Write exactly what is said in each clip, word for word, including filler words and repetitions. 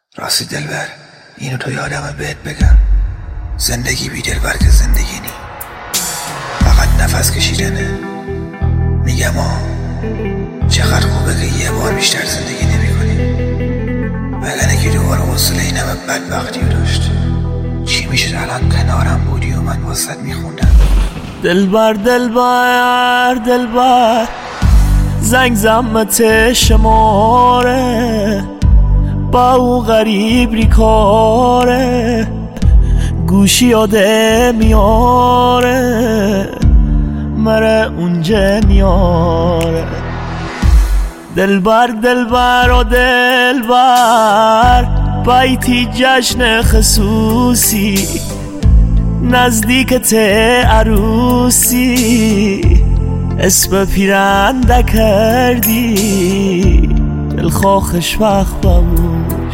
راستی دلبر، اینو تو یادمه بهت بگم، زندگی بی دلبر که زندگی نی، فقط نفس کشیدنه. میگم آه چقدر خوبه که یه بار بیشتر زندگی نمی کنیم، وگرنه که دوباره حوصله این همه بدبختی رو داشت. چی میشه الان کنارم بودی و من واسط میخوندم. دلبر دلبر دلبر زنگ زمت شماره، با او غریب ریکاره، گوشی یاده میاره مره اونجا میاره. دلبر دلبر و دلبر بایتی جشن خصوصی، نزدیکت عروسی، اسم پیرنده کردی دلخواه خوشبخت باش.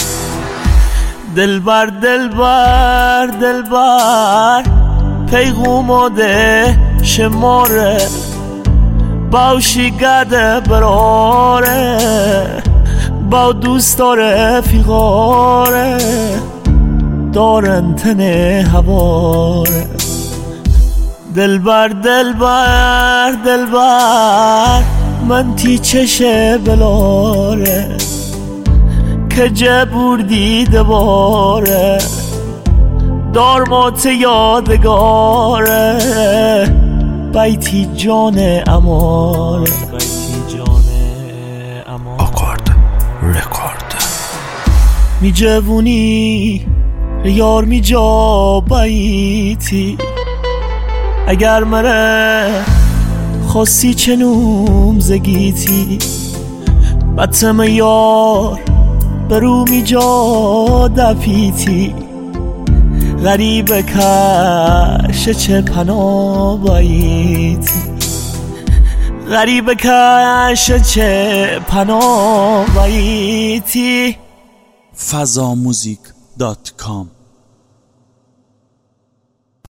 دلبر دلبر دلبر پیغوم ده شماره، باوشی گده براره، با دوست داره فیغاره، دارن تنه هواره. دلبر دلبر دلبر من تی چشه بلاره، که جه بردی دواره، دارمات یادگاره، بیتی جان اماره. بیتی جان اماره آکارد رکارد می جوونی یار می جا بیتی، اگر مره خواستی چنوم زگیتی، بطم یار برو می جا دفیتی، غریب کش چه پناه باییتی، غریب کش چه پناه باییتی. فضاموزیک دات کام